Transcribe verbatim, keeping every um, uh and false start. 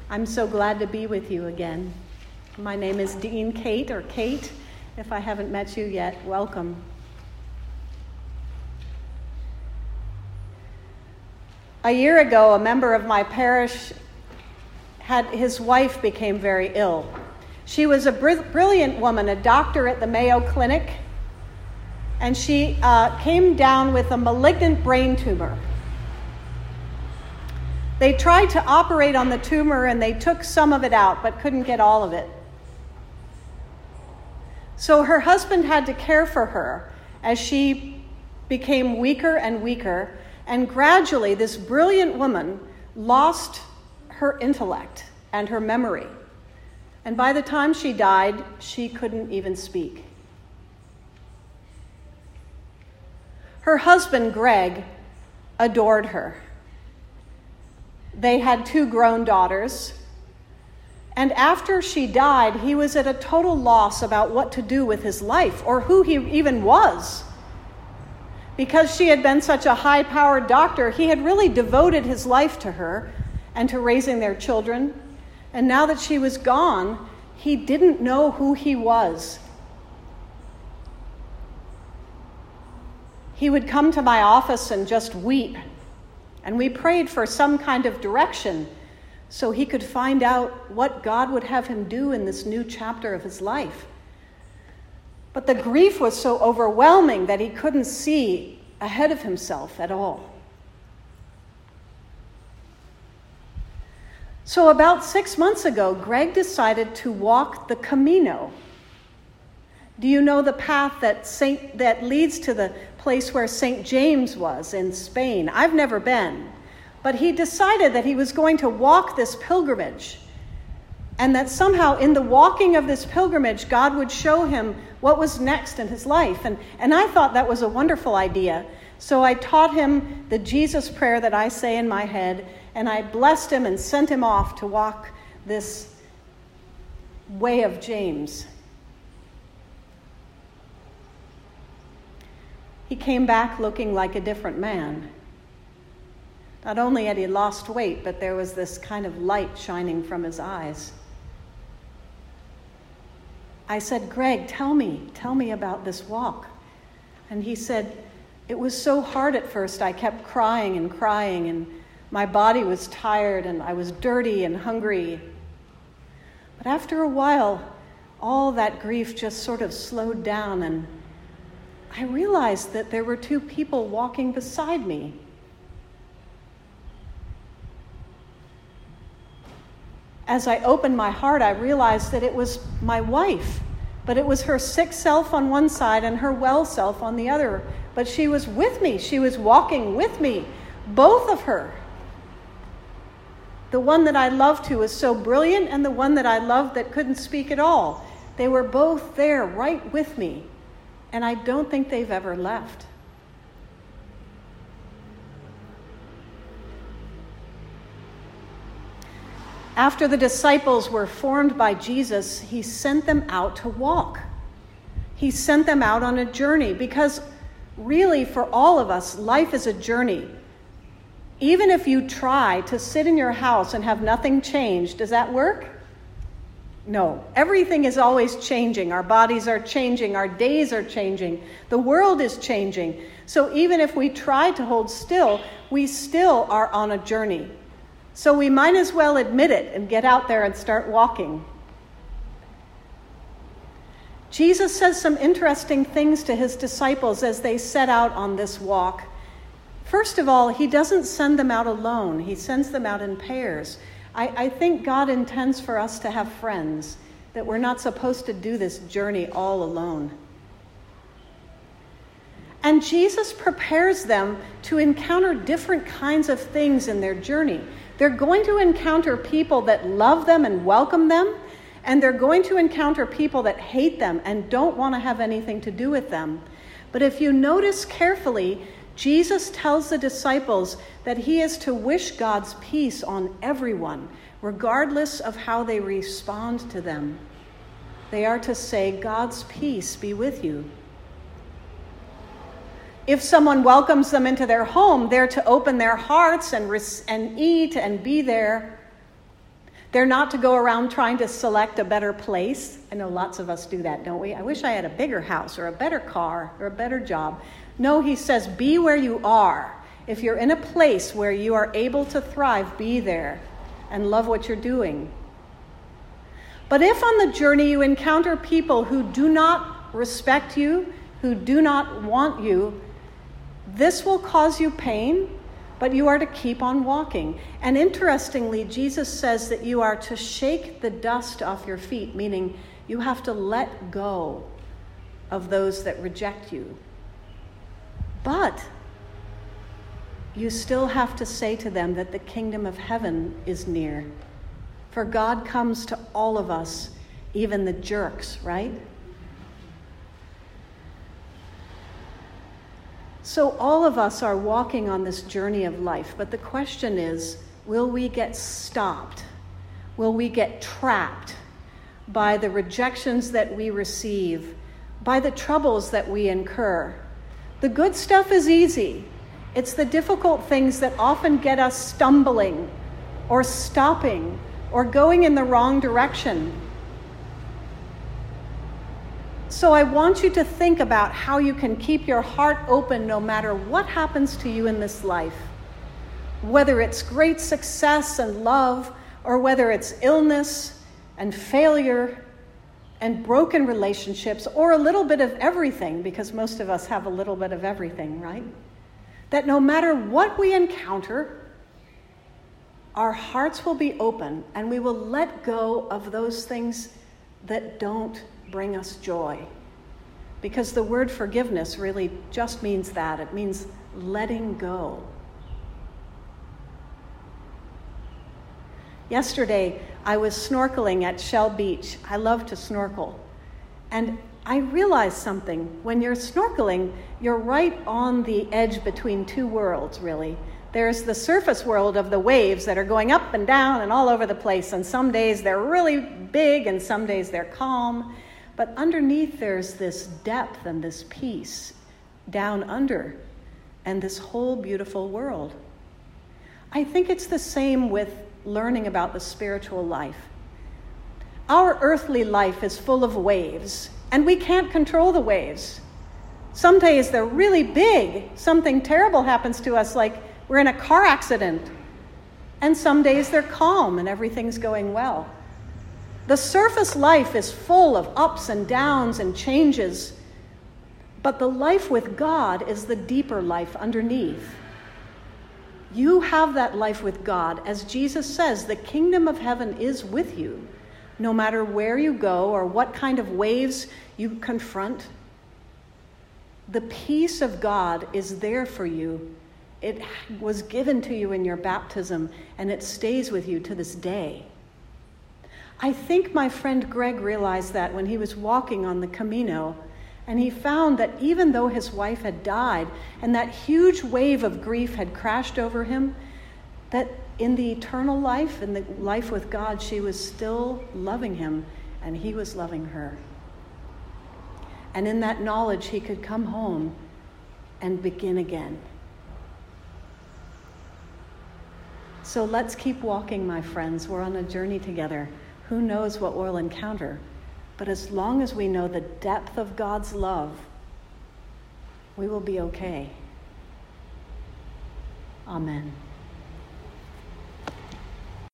I'm so glad to be with you again. My name is Dean Kate, or Kate. If I haven't met you yet, welcome. A year ago, a member of my parish had his wife became very ill. She was a br- brilliant woman, a doctor at the Mayo Clinic, and she uh, came down with a malignant brain tumor. They tried to operate on the tumor and they took some of it out, but couldn't get all of it. So her husband had to care for her as she became weaker and weaker, and gradually this brilliant woman lost her intellect and her memory. And by the time she died, she couldn't even speak. Her husband, Greg, adored her. They had two grown daughters. And after she died, he was at a total loss about what to do with his life or who he even was. Because she had been such a high-powered doctor, he had really devoted his life to her and to raising their children. And now that she was gone, he didn't know who he was. He would come to my office and just weep. And we prayed for some kind of direction so he could find out what God would have him do in this new chapter of his life. But the grief was so overwhelming that he couldn't see ahead of himself at all. So about six months ago, Greg decided to walk the Camino. Do you know the path that Saint that leads to the place where Saint James was in Spain? I've never been. But he decided that he was going to walk this pilgrimage, and that somehow in the walking of this pilgrimage, God would show him what was next in his life. And, and I thought that was a wonderful idea. So I taught him the Jesus prayer that I say in my head, and I blessed him and sent him off to walk this way of James. He came back looking like a different man. Not only had he lost weight, but there was this kind of light shining from his eyes. I said, Greg, tell me, tell me about this walk. And he said, it was so hard at first. I kept crying and crying, and my body was tired, and I was dirty and hungry. But after a while, all that grief just sort of slowed down, and I realized that there were two people walking beside me. As I opened my heart, I realized that it was my wife, but it was her sick self on one side and her well self on the other. But she was with me. She was walking with me, both of her. The one that I loved who was so brilliant, and the one that I loved that couldn't speak at all. They were both there right with me, and I don't think they've ever left. After the disciples were formed by Jesus, he sent them out to walk. He sent them out on a journey, because really for all of us, life is a journey. Even if you try to sit in your house and have nothing change, does that work? No. Everything is always changing. Our bodies are changing. Our days are changing. The world is changing. So even if we try to hold still, we still are on a journey. So we might as well admit it and get out there and start walking. Jesus says some interesting things to his disciples as they set out on this walk. First of all, he doesn't send them out alone. He sends them out in pairs. I, I think God intends for us to have friends, that we're not supposed to do this journey all alone. And Jesus prepares them to encounter different kinds of things in their journey. They're going to encounter people that love them and welcome them, and they're going to encounter people that hate them and don't want to have anything to do with them. But if you notice carefully, Jesus tells the disciples that he is to wish God's peace on everyone, regardless of how they respond to them. They are to say, God's peace be with you. If someone welcomes them into their home, they're to open their hearts and res- and eat and be there. They're not to go around trying to select a better place. I know lots of us do that, don't we? I wish I had a bigger house or a better car or a better job. No, he says, be where you are. If you're in a place where you are able to thrive, be there and love what you're doing. But if on the journey you encounter people who do not respect you, who do not want you, this will cause you pain, but you are to keep on walking. And interestingly, Jesus says that you are to shake the dust off your feet, meaning you have to let go of those that reject you. But you still have to say to them that the kingdom of heaven is near. For God comes to all of us, even the jerks, right? So all of us are walking on this journey of life, but the question is, will we get stopped? Will we get trapped by the rejections that we receive, by the troubles that we incur? The good stuff is easy. It's the difficult things that often get us stumbling or stopping or going in the wrong direction. So I want you to think about how you can keep your heart open no matter what happens to you in this life. Whether it's great success and love, or whether it's illness and failure and broken relationships, or a little bit of everything, because most of us have a little bit of everything, right? That no matter what we encounter, our hearts will be open and we will let go of those things that don't bring us joy. Because the word forgiveness really just means that. It means letting go. Yesterday, I was snorkeling at Shell Beach. I love to snorkel. And I realized something. When you're snorkeling, you're right on the edge between two worlds, really. There's the surface world of the waves that are going up and down and all over the place. And some days they're really big and some days they're calm. But underneath there's this depth and this peace down under and this whole beautiful world. I think it's the same with learning about the spiritual life. Our earthly life is full of waves, and we can't control the waves. Some days they're really big. Something terrible happens to us, like we're in a car accident. And some days they're calm and everything's going well. The surface life is full of ups and downs and changes, but the life with God is the deeper life underneath. You have that life with God. As Jesus says, the kingdom of heaven is with you, no matter where you go or what kind of waves you confront. The peace of God is there for you. It was given to you in your baptism, and it stays with you to this day. I think my friend Greg realized that when he was walking on the Camino, and he found that even though his wife had died and that huge wave of grief had crashed over him, that in the eternal life, in the life with God, she was still loving him and he was loving her. And in that knowledge, he could come home and begin again. So let's keep walking, my friends. We're on a journey together. Who knows what we'll encounter? But as long as we know the depth of God's love, we will be okay. Amen.